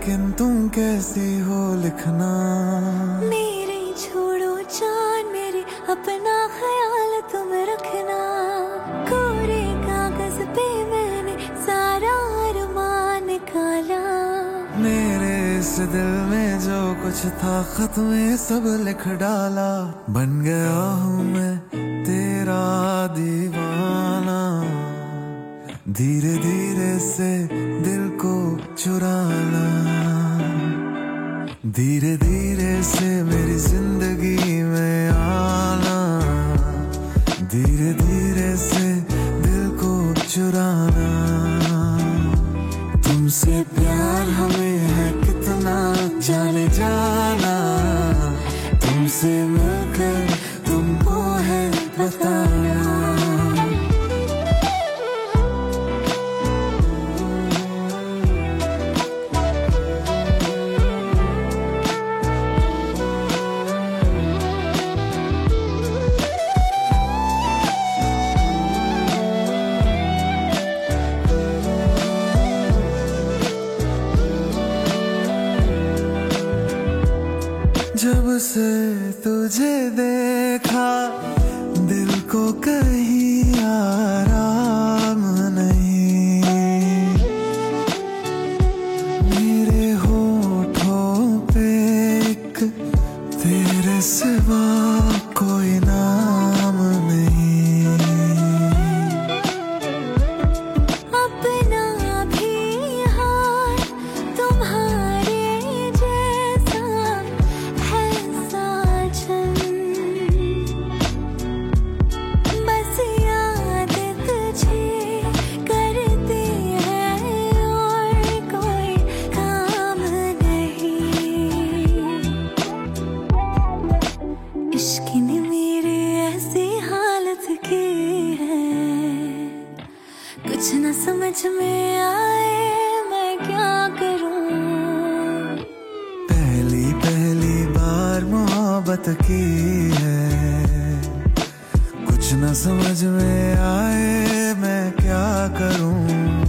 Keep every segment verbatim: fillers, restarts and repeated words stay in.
लेकिन तुम कैसी हो लिखना। मेरे छोड़ो जान मेरे अपना ख्याल तुम रखना। कोरे कागज पे मैंने सारा अरमान निकाला। मेरे इस दिल में जो कुछ था खत में सब लिख डाला। बन गया हूँ मैं तेरा दीवाना। धीरे धीरे से दिल को चुराना। धीरे धीरे से मेरी जिंदगी में आना। धीरे धीरे से दिल को चुराना। तुमसे प्यार हमें है कितना जाने जाना। तुमसे मिलकर तुमको है बताना। जब से तुझे देखा दिल को कहीं आराम नहीं। मेरे होठों पे एक तेरे सिवा कोई नाम नहीं। अपना भी हाल तुम्हारे जैसा है साजन। बस याद तुझे करती है और कोई काम नहीं। इश्क ने मेरी ऐसी हालत की है कुछ न समझ में आए मैं क्या करूं। पहली पहली बार मोहब्बत की है कुछ न समझ में आए मैं क्या करूं।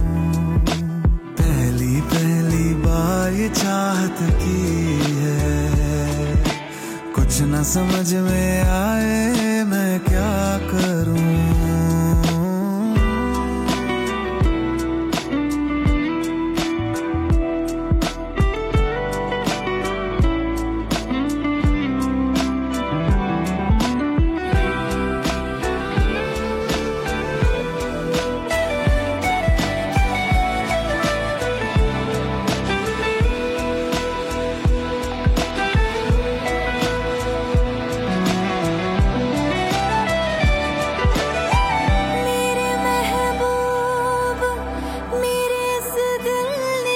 पहली पहली बार ये चाहत की है कुछ न समझ में आए मैं क्या करूं। मेरे महबूब मेरे इस दिल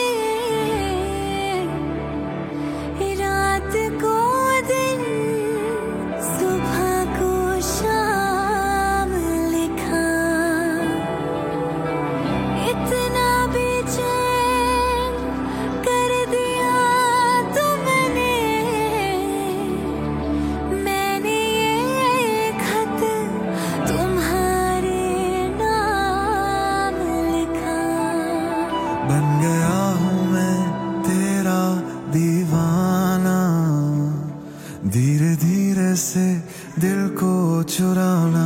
ने रात को दिन सुबह को शाम लिखा। इतना बेचैन कर दिया तुमने। मैंने ये खत तुम्हारे नाम लिखा। बन गया हूँ मैं तेरा दीवाना। धीरे धीरे से दिल को चुराना।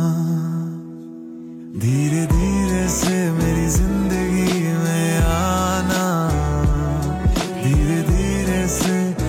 धीरे धीरे से मेरी जिंदगी में आना। धीरे धीरे से